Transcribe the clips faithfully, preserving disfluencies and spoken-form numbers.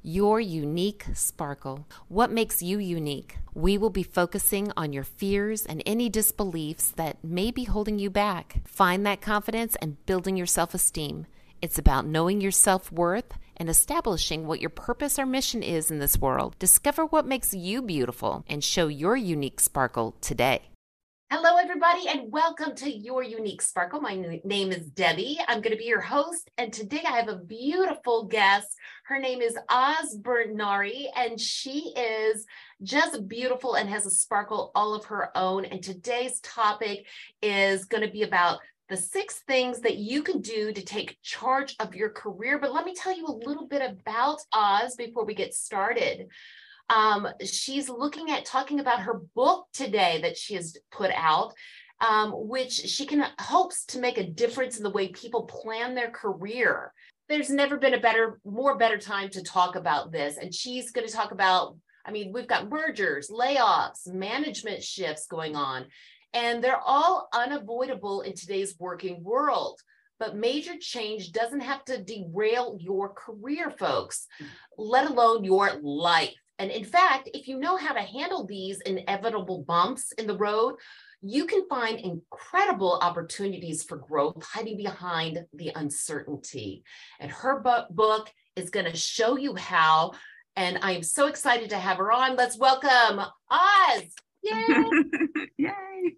Your unique sparkle. What makes you unique? We will be focusing on your fears and any disbeliefs that may be holding you back. Find that confidence and building your self-esteem. It's about knowing your self-worth and establishing what your purpose or mission is in this world. Discover what makes you beautiful and show your unique sparkle today. Hello, everybody, and welcome to Your Unique Sparkle. My name is Debbie. I'm going to be your host, and today I have a beautiful guest. Her name is Oz Bernari, and she is just beautiful and has a sparkle all of her own. And today's topic is going to be about the six things that you can do to take charge of your career. But let me tell you a little bit about Oz before we get started. Um, she's looking at talking about her book today that she has put out, um, which she can hopes to make a difference in the way people plan their career. There's never been a better, more better time to talk about this. And she's going to talk about, I mean, we've got mergers, layoffs, management shifts going on, and they're all unavoidable in today's working world. But major change doesn't have to derail your career, folks, let alone your life. And in fact, if you know how to handle these inevitable bumps in the road, you can find incredible opportunities for growth hiding behind the uncertainty. And her bu- book is going to show you how. And I am so excited to have her on. Let's welcome Oz. Yay! Yay!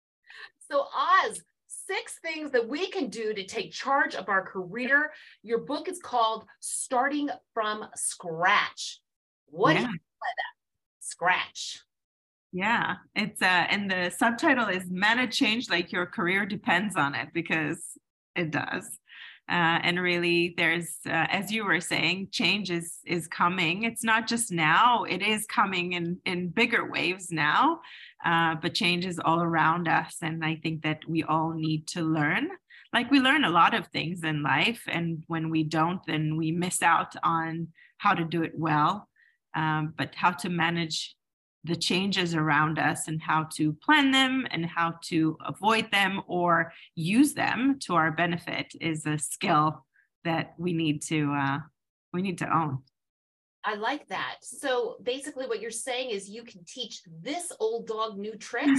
So Oz, six things that we can do to take charge of our career. Your book is called Starting from Scratch. What yeah. do you mean by that? Scratch. Yeah, it's uh, and the subtitle is "Manage Change Like Your Career Depends on It," because it does. Uh, and really, there's, uh, as you were saying, change is is coming. It's not just now; it is coming in in bigger waves now. Uh, but change is all around us, and I think that we all need to learn. Like we learn a lot of things in life, and when we don't, then we miss out on how to do it well. Um, but how to manage the changes around us and how to plan them and how to avoid them or use them to our benefit is a skill that we need to uh, we need to own. I like that. So basically what you're saying is you can teach this old dog new tricks.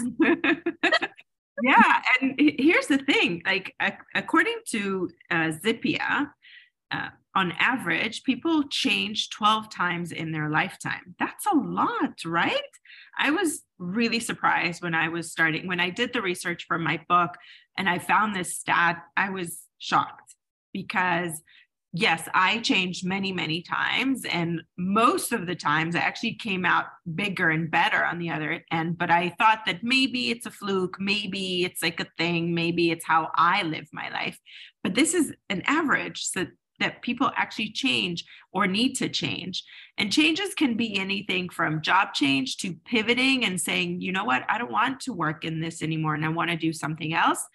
Yeah, and here's the thing, like according to uh, Zippia, uh, on average, people change twelve times in their lifetime. That's a lot, right? I was really surprised when I was starting, when I did the research for my book and I found this stat, I was shocked because yes, I changed many, many times. And most of the times I actually came out bigger and better on the other end. But I thought that maybe it's a fluke, maybe it's like a thing, maybe it's how I live my life. But this is an average. So that people actually change or need to change. And changes can be anything from job change to pivoting and saying, you know what, I don't want to work in this anymore and I want to do something else.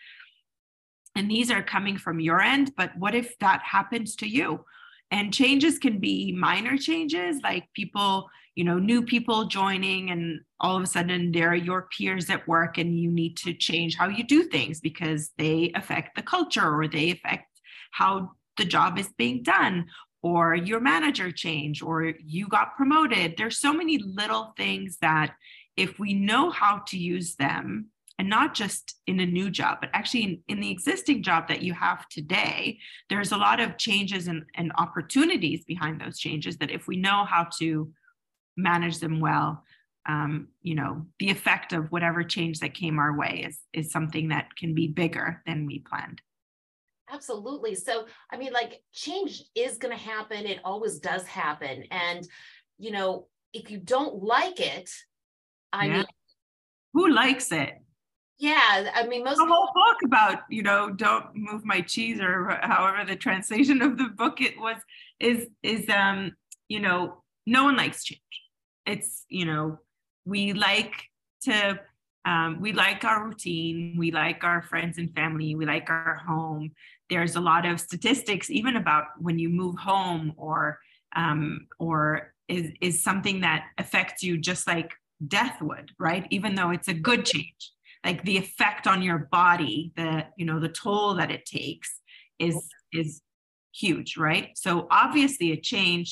And these are coming from your end, but what if that happens to you? And changes can be minor changes, like people, you know, new people joining and all of a sudden they're your peers at work and you need to change how you do things because they affect the culture or they affect how the job is being done, or your manager changed, or you got promoted. There's so many little things that if we know how to use them, and not just in a new job, but actually in, in the existing job that you have today, there's a lot of changes and, and opportunities behind those changes that if we know how to manage them well, um, you know, the effect of whatever change that came our way is, is something that can be bigger than we planned. Absolutely. So, I mean, like change is going to happen. It always does happen. And, you know, if you don't like it, I yeah. mean, who likes it? Yeah. I mean, most the whole book about, you know, don't move my cheese or however the translation of the book it was, is, is, um, you know, no one likes change. It's, you know, we like to, um, we like our routine. We like our friends and family. We like our home. There's a lot of statistics even about when you move home or um, or is, is something that affects you just like death would, right? Even though it's a good change, like the effect on your body, the, you know, the toll that it takes is, is huge, right? So obviously a change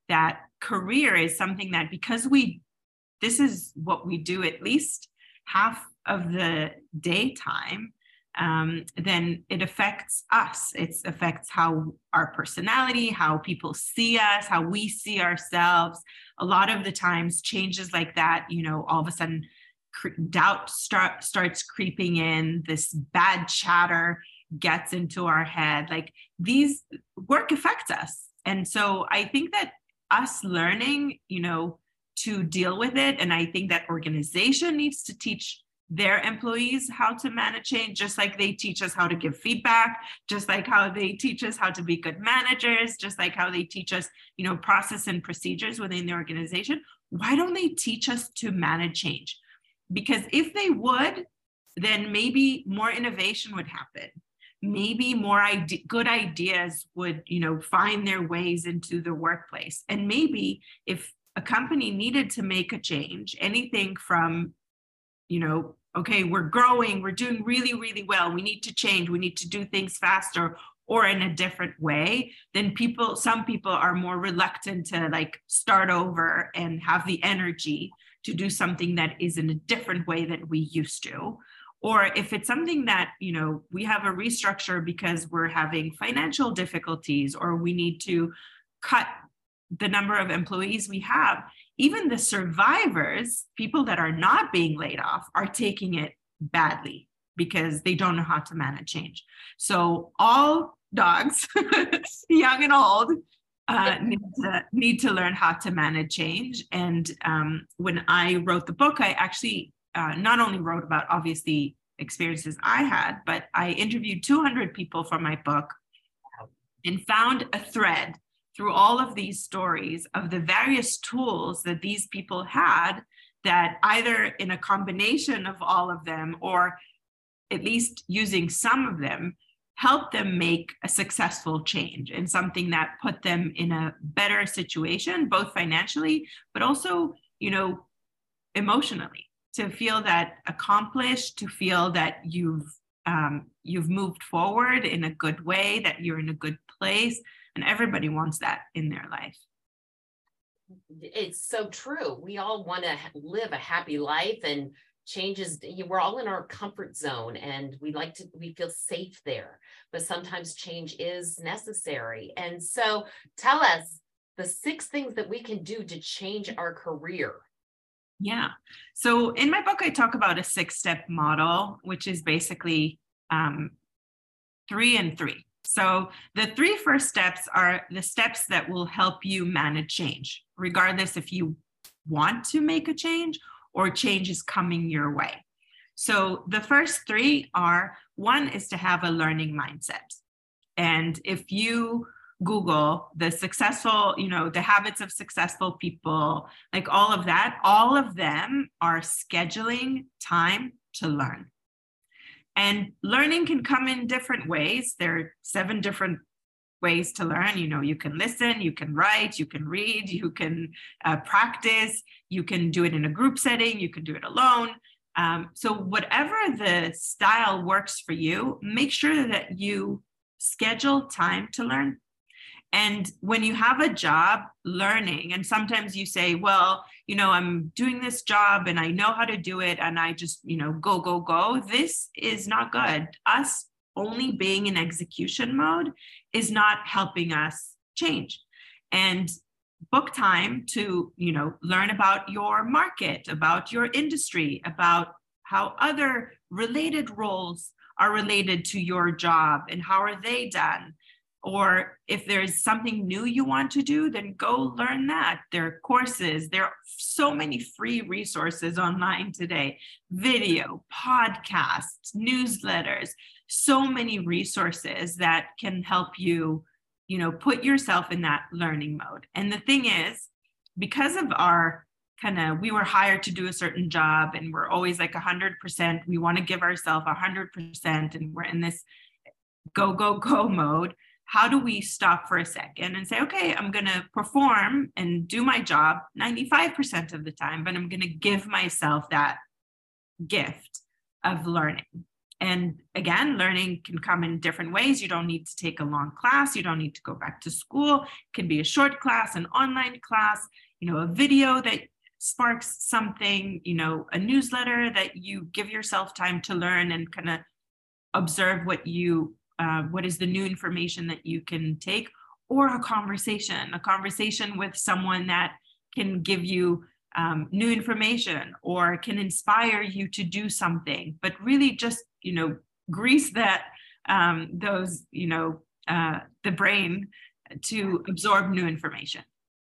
that career is something that, because we, this is what we do at least half of the daytime, um, then it affects us. It affects how our personality, how people see us, how we see ourselves. A lot of the times changes like that, you know, all of a sudden doubt start, starts creeping in, this bad chatter gets into our head. Like, these work affects us. And so I think that us learning, you know, to deal with it, and I think that organization needs to teach their employees how to manage change, just like they teach us how to give feedback, just like how they teach us how to be good managers, just like how they teach us, you know, process and procedures within the organization. Why don't they teach us to manage change? Because if they would, then maybe more innovation would happen. Maybe more ide- good ideas would, you know, find their ways into the workplace. And maybe if a company needed to make a change, anything from, you know, okay, we're growing, we're doing really, really well, we need to change, we need to do things faster or in a different way, then people, some people are more reluctant to like start over and have the energy to do something that is in a different way that we used to. Or if it's something that, you know, we have a restructure because we're having financial difficulties, or we need to cut the number of employees we have, even the survivors, people that are not being laid off, are taking it badly because they don't know how to manage change. So all dogs, young and old, uh, need to need to learn how to manage change. And um, when I wrote the book, I actually uh, not only wrote about obviously experiences I had, but I interviewed two hundred people for my book and found a thread through all of these stories of the various tools that these people had, that either in a combination of all of them, or at least using some of them, helped them make a successful change and something that put them in a better situation, both financially, but also, you know, emotionally, to feel that accomplished, to feel that you've um, you've moved forward in a good way, that you're in a good place. And everybody wants that in their life. It's so true. We all want to live a happy life, and changes, we're all in our comfort zone and we like to, we feel safe there, but sometimes change is necessary. And so tell us the six things that we can do to change our career. Yeah. So in my book, I talk about a six-step model, which is basically um, three and three. So the three first steps are the steps that will help you manage change, regardless if you want to make a change or change is coming your way. So the first three are, one is to have a learning mindset. And if you Google the successful, you know, the habits of successful people, like all of that, all of them are scheduling time to learn. And learning can come in different ways. There are seven different ways to learn. You know, you can listen, you can write, you can read, you can uh, practice, you can do it in a group setting, you can do it alone. Um, so whatever the style works for you, make sure that you schedule time to learn. And when you have a job learning, and sometimes you say, well, you know, I'm doing this job and I know how to do it and I just, you know, go, go, go. This is not good. Us only being in execution mode is not helping us change. And book time to, you know, learn about your market, about your industry, about how other related roles are related to your job and how are they done. Or if there's something new you want to do, then go learn that. There are courses. There are so many free resources online today. Video, podcasts, newsletters, so many resources that can help you, you know, put yourself in that learning mode. And the thing is, because of our kind of, we were hired to do a certain job and we're always like one hundred percent, we want to give ourselves one hundred percent and we're in this go, go, go mode. How do we stop for a second and say, okay, I'm going to perform and do my job ninety-five percent of the time, but I'm going to give myself that gift of learning. And again, learning can come in different ways. You don't need to take a long class. You don't need to go back to school. It can be a short class, an online class, you know, a video that sparks something, you know, a newsletter that you give yourself time to learn and kind of observe what you, uh, what is the new information that you can take, or a conversation, a conversation with someone that can give you um, new information or can inspire you to do something, but really just, you know, grease that, um, those, you know, uh, the brain to absorb new information.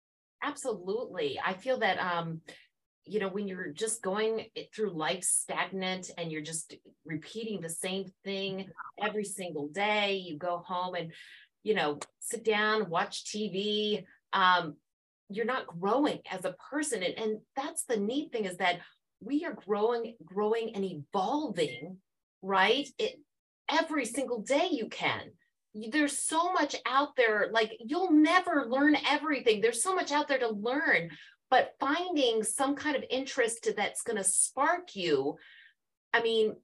Absolutely. I feel that, um, you know, when you're just going through life stagnant and you're just repeating the same thing every single day, you go home and, you know, sit down, watch T V, um, you're not growing as a person. And, and that's the neat thing, is that we are growing, growing and evolving, right? It, every single day you can. There's so much out there, like you'll never learn everything. There's so much out there to learn, but finding some kind of interest that's going to spark you. I mean,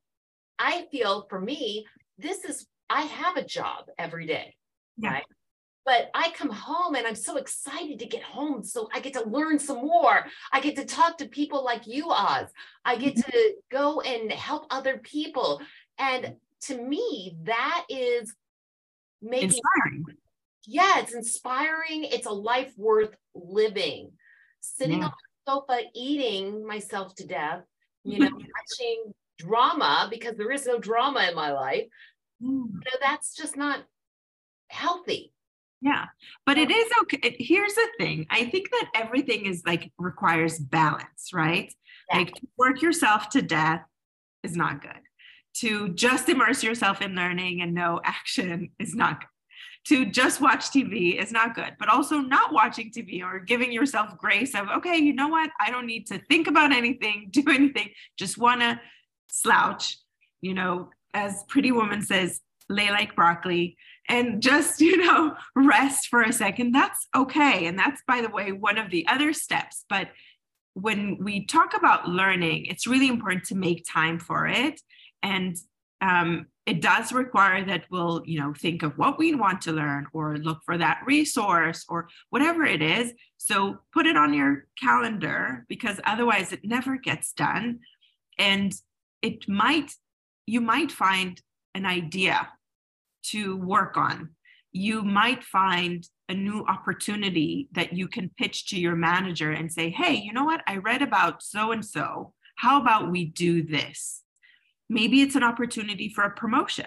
I feel for me, this is, I have a job every day, yeah. Right? But I come home and I'm so excited to get home. So I get to learn some more. I get to talk to people like you, Oz. I get to go and help other people. And to me, that is making, inspiring. Yeah, it's inspiring. It's a life worth living. Sitting yeah. on the sofa, eating myself to death, you know, watching drama because there is no drama in my life. Mm. You know, that's just not healthy. Yeah, but it is okay. Here's the thing. I think that everything is like requires balance, right? Yeah. Like to work yourself to death is not good. To just immerse yourself in learning and no action is not good. To just watch T V is not good, but also not watching T V or giving yourself grace of, okay, you know what? I don't need to think about anything, do anything, just want to slouch, you know, as Pretty Woman says, lay like broccoli and just, you know, rest for a second. That's okay. And that's, by the way, one of the other steps. But when we talk about learning, it's really important to make time for it. And um, it does require that we'll, you know, think of what we want to learn or look for that resource or whatever it is. So put it on your calendar, because otherwise it never gets done. And it might, you might find an idea to work on. You might find a new opportunity that you can pitch to your manager and say, hey, you know what? I read about so-and-so. How about we do this? Maybe it's an opportunity for a promotion.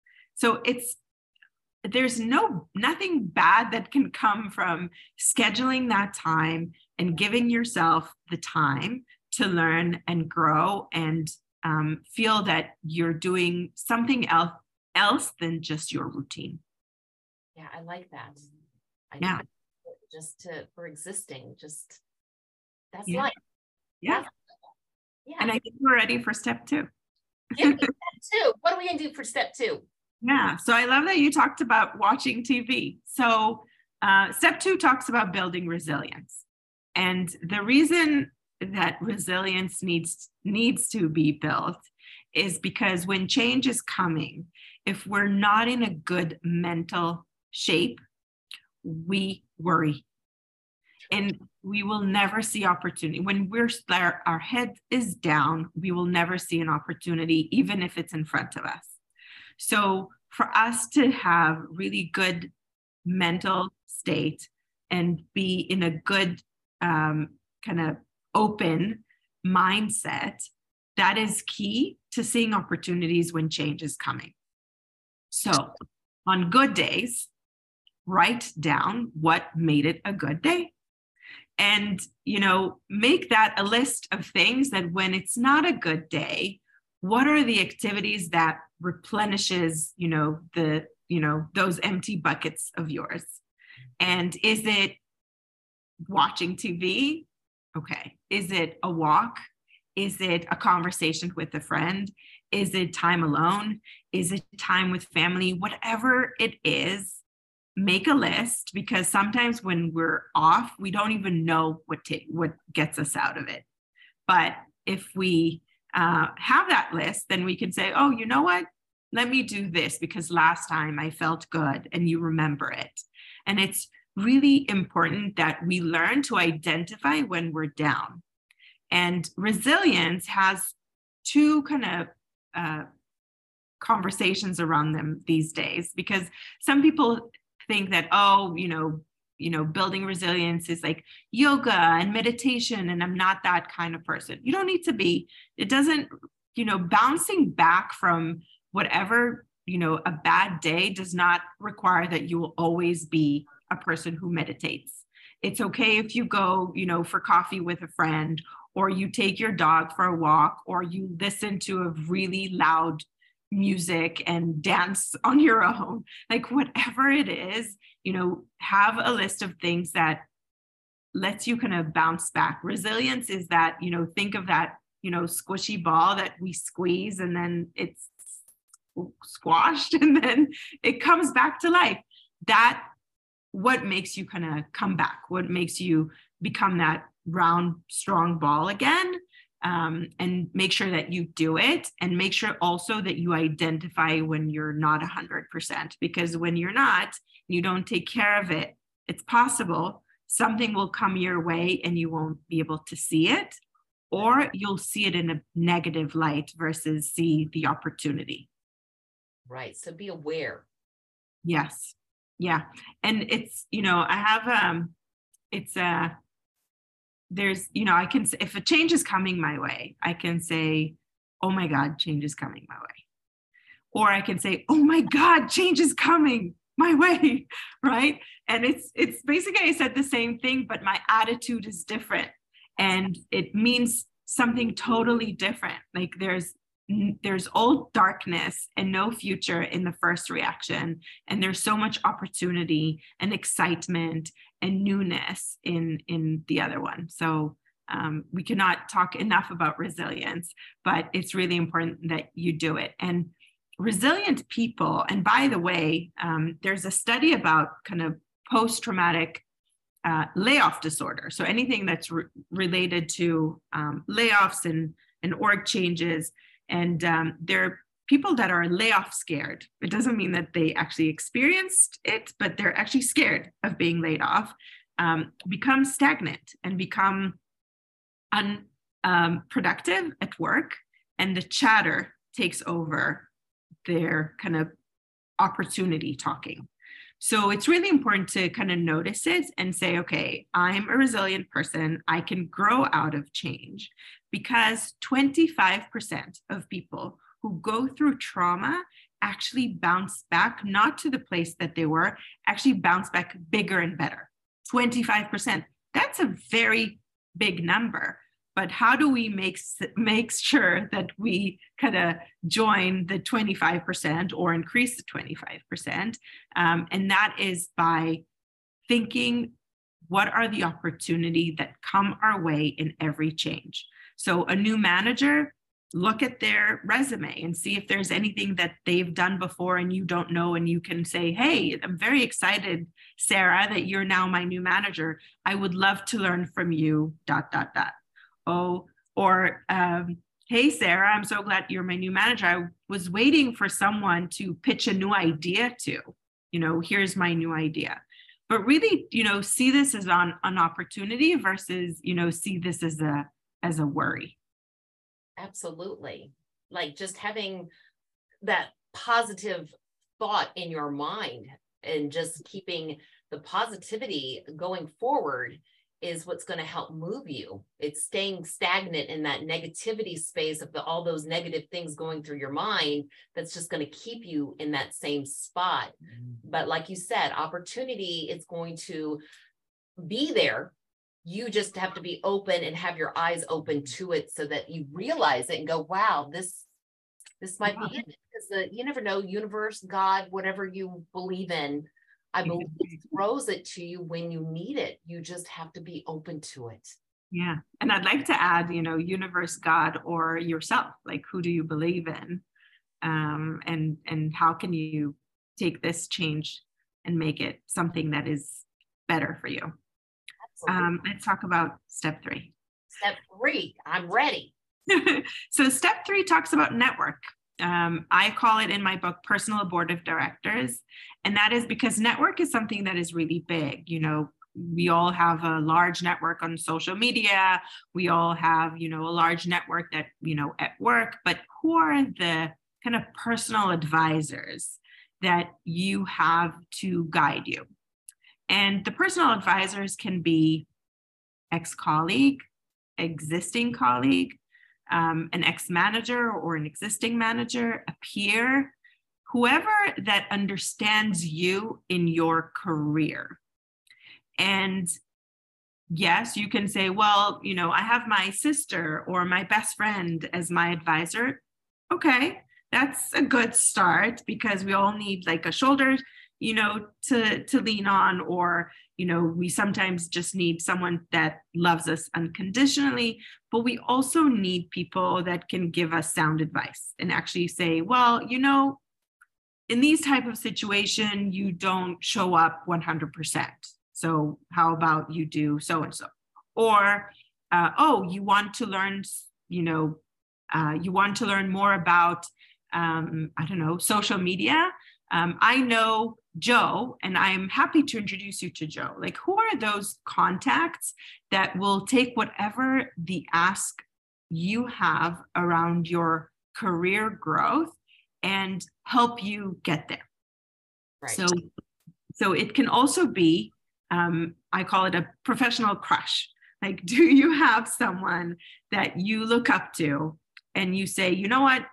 So it's, there's no, nothing bad that can come from scheduling that time and giving yourself the time to learn and grow and um, feel that you're doing something else else than just your routine. Yeah, I like that. I yeah. Just to, for existing, just, that's yeah. life. Yeah. That's, yeah. And I think we're ready for step two. Give me step two. What are we going to do for step two? Yeah. So I love that you talked about watching T V. So uh, step two talks about building resilience. And the reason that resilience needs, needs to be built is because when change is coming, if we're not in a good mental shape, we worry. And we will never see opportunity. When we're our, our head is down, we will never see an opportunity, even if it's in front of us. So for us to have really good mental state and be in a good um, kind of open mindset, that is key to seeing opportunities when change is coming. So on good days, write down what made it a good day. And, you know, make that a list of things that when it's not a good day, what are the activities that replenishes, you know, the, you know, those empty buckets of yours? And is it watching T V? Okay. Is it a walk? Is it a conversation with a friend? Is it time alone? Is it time with family? Whatever it is, make a list, because sometimes when we're off, we don't even know what t- what gets us out of it. But if we uh, have that list, then we can say, oh, you know what? let me do this because last time I felt good, and you remember it. And it's really important that we learn to identify when we're down. And resilience has two kind of uh, conversations around them these days, because some people think that, oh, you know, you know, building resilience is like yoga and meditation, and I'm not that kind of person. You don't need to be. It doesn't, you know, bouncing back from whatever, you know, a bad day does not require that you will always be a person who meditates. It's okay if you go, you know, for coffee with a friend, or you take your dog for a walk, or you listen to a really loud music and dance on your own. Like whatever it is, you know, have a list of things that lets you kind of bounce back. Resilience is that, you know, think of that, you know, squishy ball that we squeeze and then it's squashed and then it comes back to life. That what makes you kind of come back, what makes you become that round, strong ball again. Um, and make sure that you do it, and make sure also that you identify when you're not one hundred percent, because when you're not, you don't take care of it, it's possible something will come your way and you won't be able to see it, or you'll see it in a negative light versus see the opportunity. Right. So be aware. Yes. Yeah. And it's, you know, I have, um, it's a, uh, there's, you know, I can say, if a change is coming my way, I can say, oh my God, change is coming my way. Or I can say, oh my God, change is coming my way, right? And it's, it's basically, I said the same thing, but my attitude is different. And it means something totally different. Like there's, there's all darkness and no future in the first reaction. And there's so much opportunity and excitement and newness in, in the other one. So um, we cannot talk enough about resilience, but it's really important that you do it. And resilient people, and by the way, um, there's a study about kind of post-traumatic uh, layoff disorder. So anything that's re- related to um, layoffs and, and org changes. And um, there are people that are layoff scared. It doesn't mean that they actually experienced it, but they're actually scared of being laid off, um, become stagnant and become unproductive um, at work. And the chatter takes over their kind of opportunity talking. So it's really important to kind of notice it and say, okay, I'm a resilient person. I can grow out of change, because twenty-five percent of people who go through trauma actually bounce back, not to the place that they were, actually bounce back bigger and better. twenty-five percent. That's a very big number. But how do we make, make sure that we kind of join the twenty-five percent or increase the twenty-five percent? Um, and that is by thinking, what are the opportunities that come our way in every change? So a new manager, look at their resume and see if there's anything that they've done before and you don't know, and you can say, hey, I'm very excited, Sarah, that you're now my new manager. I would love to learn from you, dot, dot, dot. Oh, or, um, hey, Sarah, I'm so glad you're my new manager. I was waiting for someone to pitch a new idea to, you know, here's my new idea. But really, you know, see this as an, an opportunity versus, you know, see this as a, as a worry. Absolutely. Like just having that positive thought in your mind and just keeping the positivity going forward is what's going to help move you. It's staying stagnant in that negativity space of the, all those negative things going through your mind. That's just going to keep you in that same spot. Mm-hmm. But like you said, opportunity is going to be there. You just have to be open and have your eyes open to it so that you realize it and go, wow, this, this might wow. be it. Because the, you never know, universe, God, whatever you believe in, I believe it throws it to you when you need it. You just have to be open to it. Yeah. And I'd like to add, you know, universe, God, or yourself. Like, who do you believe in? Um, and, and how can you take this change and make it something that is better for you? Um, let's talk about step three. Step three, I'm ready. So step three talks about network. Um, I call it in my book personal abortive directors. And that is because network is something that is really big. You know, we all have a large network on social media. We all have, you know, a large network that, you know, at work, but who are the kind of personal advisors that you have to guide you? And the personal advisors can be ex-colleague, existing colleague, um, an ex-manager or an existing manager, a peer, whoever that understands you in your career. And yes, you can say, well, you know, I have my sister or my best friend as my advisor. Okay, that's a good start, because we all need like a shoulder, you know, to, to lean on, or, you know, we sometimes just need someone that loves us unconditionally, but we also need people that can give us sound advice and actually say, well, you know, in these type of situation, you don't show up one hundred percent. So how about you do so-and-so? Or, uh, oh, you want to learn, you know, uh, you want to learn more about, um, I don't know, social media. Um, I know Joe, and I'm happy to introduce you to Joe. Like, who are those contacts that will take whatever the ask you have around your career growth and help you get there? Right. So, so it can also be, um, I call it a professional crush. Like, do you have someone that you look up to and you say, you know what,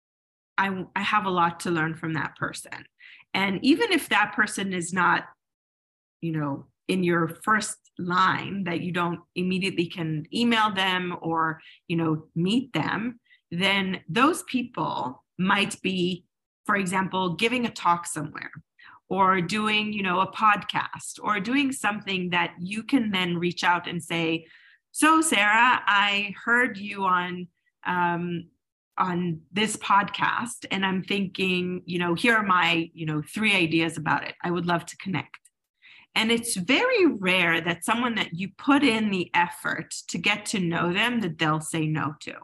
I, I have a lot to learn from that person. And even if that person is not, you know, in your first line, that you don't immediately can email them or, you know, meet them, then those people might be, for example, giving a talk somewhere, or doing, you know, a podcast, or doing something that you can then reach out and say, so Sarah, I heard you on, um, on this podcast, and I'm thinking, you know, here are my, you know, three ideas about it. I would love to connect. And it's very rare that someone that you put in the effort to get to know them, that they'll say no to.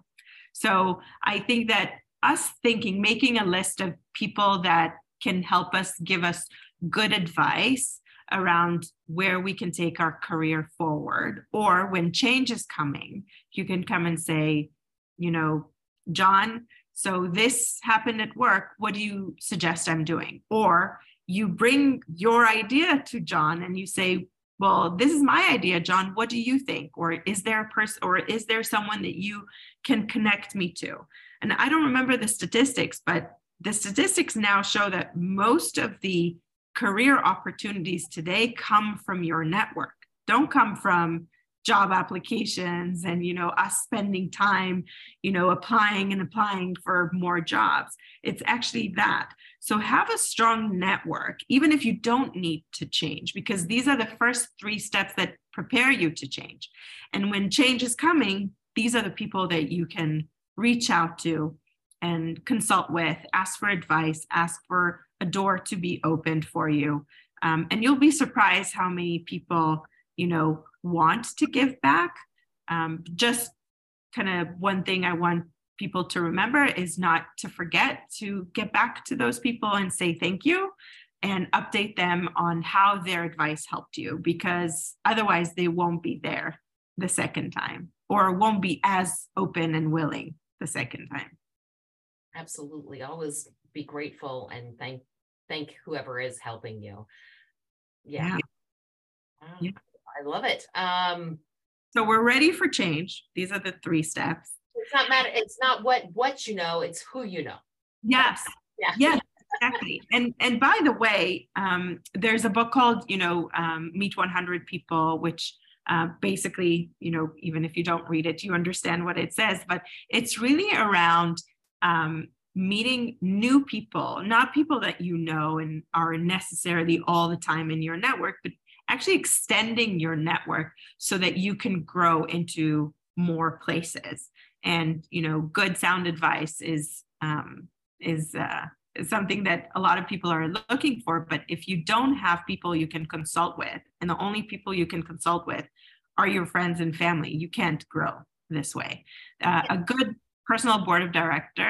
So I think that us thinking, making a list of people that can help us, give us good advice around where we can take our career forward, or when change is coming, you can come and say, you know, John, so this happened at work. What do you suggest I'm doing? Or you bring your idea to John and you say, well, this is my idea, John. What do you think? Or is there a person, or is there someone that you can connect me to? And I don't remember the statistics, but the statistics now show that most of the career opportunities today come from your network, don't come from job applications and, you know, us spending time, you know, applying and applying for more jobs. It's actually that. So have a strong network, even if you don't need to change, because these are the first three steps that prepare you to change. And when change is coming, these are the people that you can reach out to and consult with, ask for advice, ask for a door to be opened for you. Um, and you'll be surprised how many people, you know, want to give back. Um, just kind of one thing I want people to remember is not to forget to get back to those people and say thank you, and update them on how their advice helped you, because otherwise they won't be there the second time, or won't be as open and willing the second time. Absolutely. Always be grateful and thank thank whoever is helping you. Yeah. Yeah. Wow. Yeah. I love it. Um, so we're ready for change. These are the three steps. It's not matter. It's not what what you know. It's who you know. Yes. Yeah. Yes. Exactly. And and by the way, um, there's a book called, you know, um, Meet one hundred People, which uh, basically, you know, even if you don't read it, you understand what it says. But it's really around um, meeting new people, not people that you know and are necessarily all the time in your network, but actually extending your network so that you can grow into more places. And, you know, good sound advice is um, is uh, is something that a lot of people are looking for. But if you don't have people you can consult with, and the only people you can consult with are your friends and family, you can't grow this way. Uh, a good personal board of director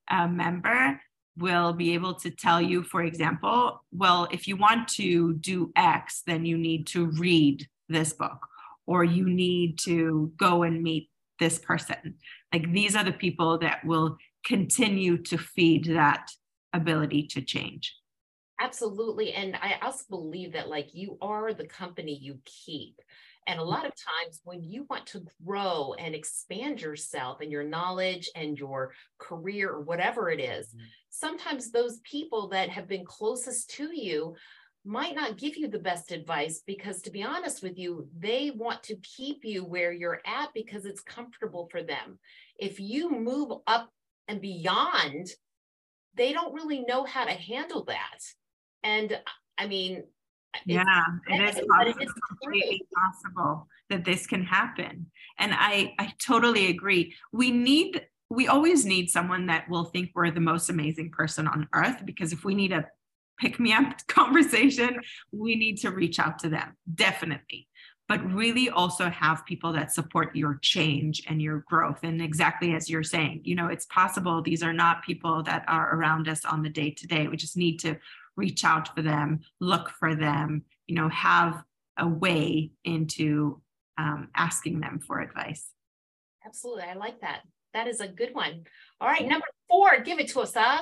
uh, member will be able to tell you, for example, well, if you want to do X, then you need to read this book, or you need to go and meet this person. Like, these are the people that will continue to feed that ability to change. Absolutely. And I also believe that, like, you are the company you keep. And a lot of times when you want to grow and expand yourself and your knowledge and your career or whatever it is, mm-hmm. sometimes those people that have been closest to you might not give you the best advice, because, to be honest with you, they want to keep you where you're at because it's comfortable for them. If you move up and beyond, they don't really know how to handle that. And I mean, yeah, it is possible, it's completely possible that this can happen. And I, I totally agree. We need, we always need someone that will think we're the most amazing person on earth, because if we need a pick me up conversation, we need to reach out to them, definitely. But really also have people that support your change and your growth. And exactly as you're saying, you know, it's possible these are not people that are around us on the day to day. We just need to reach out for them, look for them, you know, have a way into um, asking them for advice. Absolutely. I like that. That is a good one. All right. Number four, give it to us, Oz.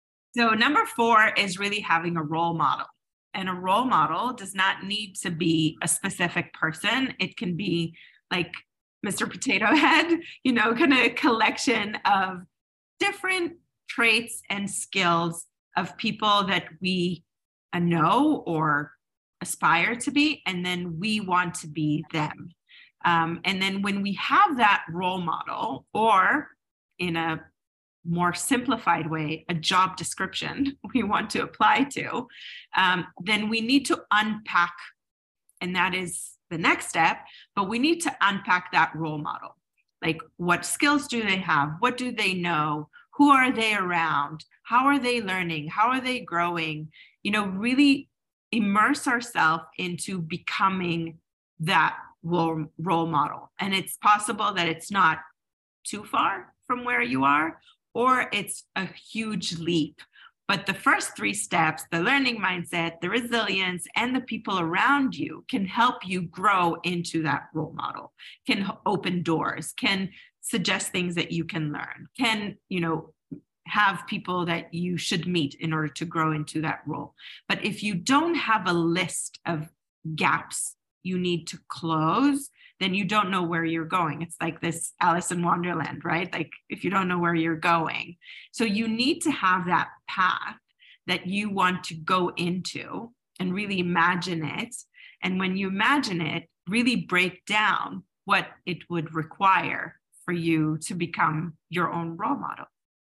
So number four is really having a role model. And a role model does not need to be a specific person. It can be like Mister Potato Head, you know, kind of a collection of different traits and skills of people that we uh, know or aspire to be, and then we want to be them. Um, and then when we have that role model, or in a more simplified way, a job description we want to apply to, um, then we need to unpack, and that is the next step, but we need to unpack that role model. Like, what skills do they have? What do they know? Who are they around? How are they learning? How are they growing? You know, really immerse ourselves into becoming that role, role model. And it's possible that it's not too far from where you are, or it's a huge leap. But the first three steps, the learning mindset, the resilience, and the people around you, can help you grow into that role model, can open doors, can suggest things that you can learn, can, you know, have people that you should meet in order to grow into that role. But if you don't have a list of gaps you need to close, then you don't know where you're going. It's like this Alice in Wonderland, right? Like, if you don't know where you're going. So you need to have that path that you want to go into and really imagine it. And when you imagine it, really break down what it would require for you to become your own role model.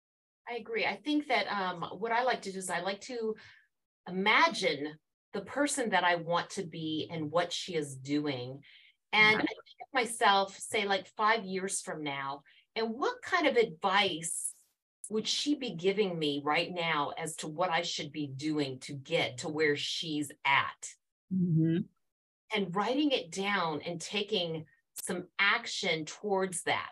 I agree. I think that um, what I like to do is I like to imagine the person that I want to be and what she is doing. And I think of myself, say, like five years from now, and what kind of advice would she be giving me right now as to what I should be doing to get to where she's at? Mm-hmm. And writing it down and taking some action towards that.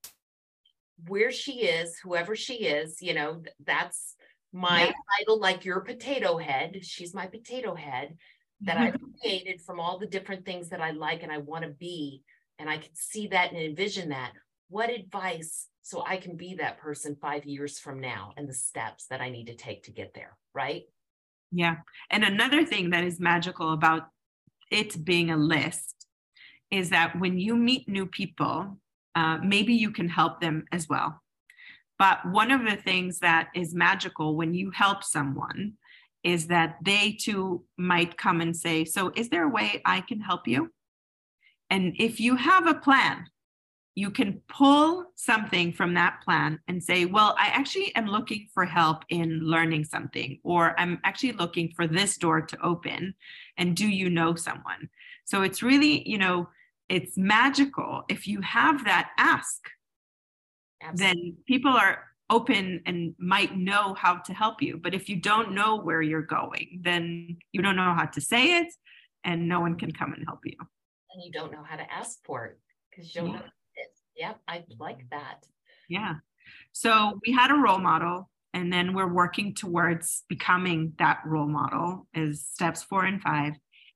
Where she is, whoever she is, you know, that's my yeah. title, like your potato head. She's my potato head that I've created from all the different things that I like and I want to be. And I can see that and envision that. What advice so I can be that person five years from now, and the steps that I need to take to get there, right? Yeah. And another thing that is magical about it being a list is that when you meet new people, uh, maybe you can help them as well. But one of the things that is magical when you help someone is that they too might come and say, so is there a way I can help you? And if you have a plan, you can pull something from that plan and say, well, I actually am looking for help in learning something, or I'm actually looking for this door to open. And do you know someone? So it's really, you know, it's magical. If you have that ask, Absolutely. Then people are open and might know how to help you. But if you don't know where you're going, then you don't know how to say it, and no one can come and help you. And you don't know how to ask for it because you don't yeah. know what it is. Yep, I like that. Yeah. So we had a role model, and then we're working towards becoming that role model as steps four and five.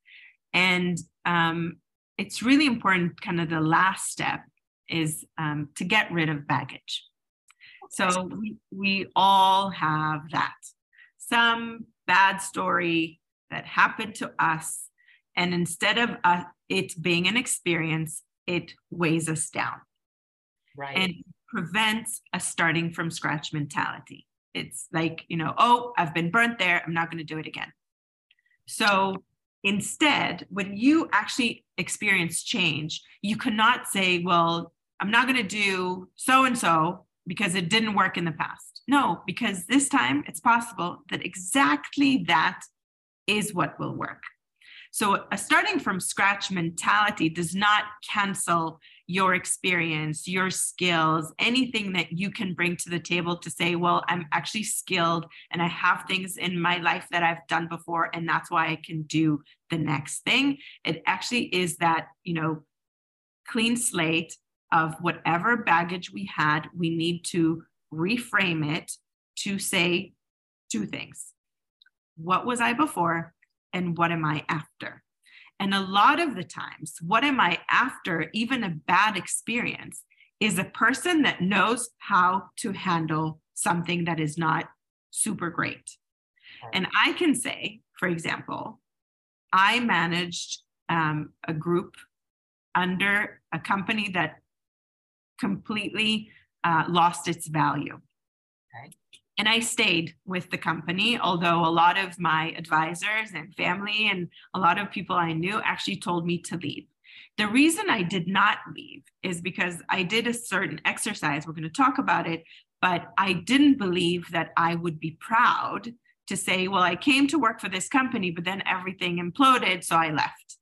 And um, it's really important, kind of the last step is um, to get rid of baggage. So we, we all have that. Some bad story that happened to us, and instead of uh, it being an experience, it weighs us down. Right. And prevents a starting from scratch mentality. It's like, you know, oh, I've been burnt there, I'm not going to do it again. So instead, when you actually experience change, you cannot say, well, I'm not going to do so-and-so because it didn't work in the past. No, because this time it's possible that exactly that is what will work. So a starting from scratch mentality does not cancel your experience, your skills, anything that you can bring to the table to say, well, I'm actually skilled and I have things in my life that I've done before, and that's why I can do the next thing. It actually is that, you know, clean slate of whatever baggage we had, we need to reframe it to say two things. What was I before? And what am I after? And a lot of the times, what am I after, even a bad experience, is a person that knows how to handle something that is not super great. And I can say, for example, I managed um, a group under a company that completely uh, lost its value. Okay. And I stayed with the company, although a lot of my advisors and family and a lot of people I knew actually told me to leave. The reason I did not leave is because I did a certain exercise. We're going to talk about it, but I didn't believe that I would be proud to say, well, I came to work for this company, but then everything imploded, so I left.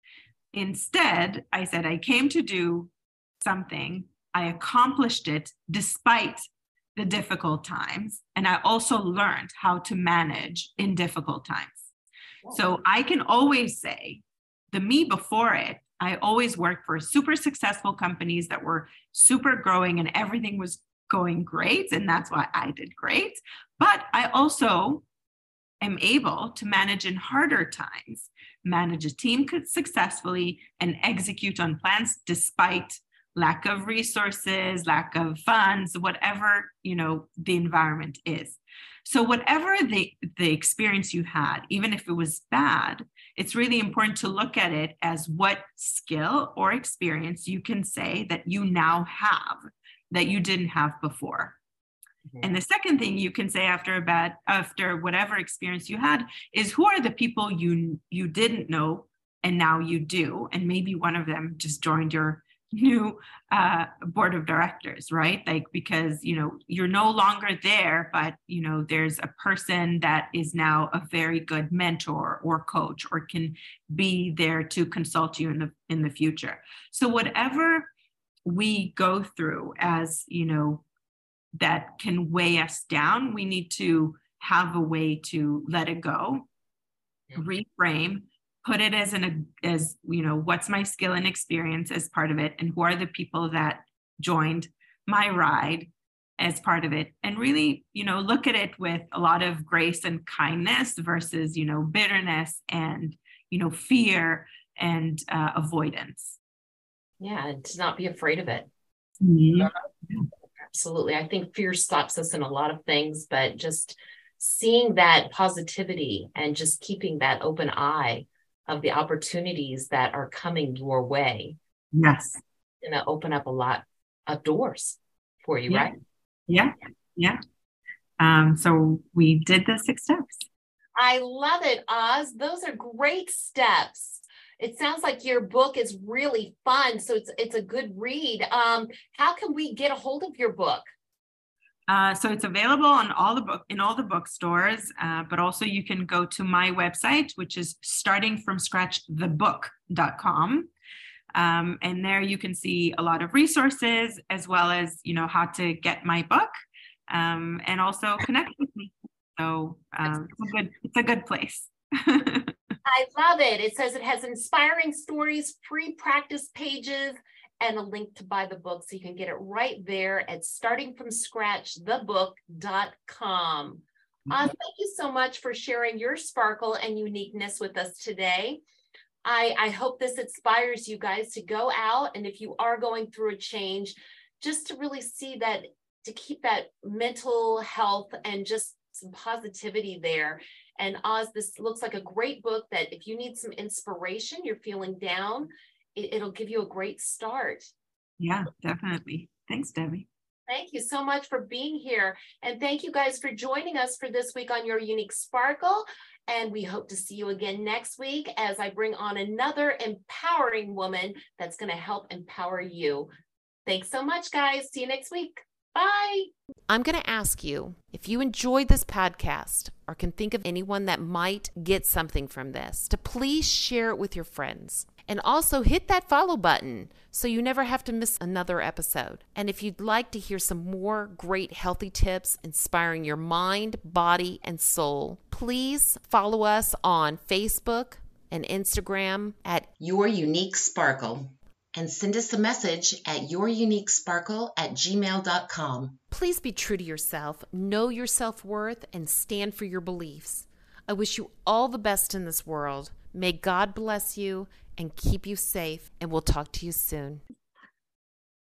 Instead, I said, I came to do something. I accomplished it despite the difficult times. And I also learned how to manage in difficult times. So I can always say the me before it, I always worked for super successful companies that were super growing and everything was going great. And that's why I did great. But I also am able to manage in harder times, manage a team successfully and execute on plans despite lack of resources, lack of funds, whatever, you know, the environment is. So whatever the, the experience you had, even if it was bad, it's really important to look at it as what skill or experience you can say that you now have that you didn't have before. Mm-hmm. And the second thing you can say after a bad, after whatever experience you had is who are the people you you didn't know and now you do, and maybe one of them just joined your new uh, board of directors, right? Like, because, you know, you're no longer there, but, you know, there's a person that is now a very good mentor or coach or can be there to consult you in the, in the future. So whatever we go through as, you know, that can weigh us down, we need to have a way to let it go, reframe, put it as an, as, you know, what's my skill and experience as part of it, and who are the people that joined my ride as part of it, and really, you know, look at it with a lot of grace and kindness versus, you know, bitterness and, you know, fear and uh, avoidance. Yeah, and to not be afraid of it. Mm-hmm. Absolutely. I think fear stops us in a lot of things, but just seeing that positivity and just keeping that open eye of the opportunities that are coming your way. Yes. Going to open up a lot of doors for you, yeah. right? Yeah. Yeah. Um, so we did the six steps. I love it, Oz. Those are great steps. It sounds like your book is really fun. So it's it's a good read. Um, how can we get a hold of your book? Uh, so it's available on all the book in all the bookstores, uh, but also you can go to my website, which is starting from scratch the book dot com. Um, and there you can see a lot of resources as well as, you know, how to get my book um, and also connect with me. So um, it's a good, it's a good place. I love it. It says it has inspiring stories, free practice pages, and a link to buy the book so you can get it right there at starting from scratch the book dot com. Uh, thank you so much for sharing your sparkle and uniqueness with us today. I, I hope this inspires you guys to go out, and if you are going through a change, just to really see that, to keep that mental health and just some positivity there. And Oz, this looks like a great book that if you need some inspiration, you're feeling down, it, it'll give you a great start. Yeah, definitely. Thanks, Debbie. Thank you so much for being here. And thank you guys for joining us for this week on Your Unique Sparkle. And we hope to see you again next week as I bring on another empowering woman that's going to help empower you. Thanks so much, guys. See you next week. Bye. I'm going to ask you, if you enjoyed this podcast or can think of anyone that might get something from this, to please share it with your friends. And also hit that follow button so you never have to miss another episode. And if you'd like to hear some more great healthy tips inspiring your mind, body, and soul, please follow us on Facebook and Instagram at Your Unique Sparkle, and send us a message at youruniquesparkle at gmail dot com. Please be true to yourself, know your self-worth, and stand for your beliefs. I wish you all the best in this world. May God bless you and keep you safe, and we'll talk to you soon.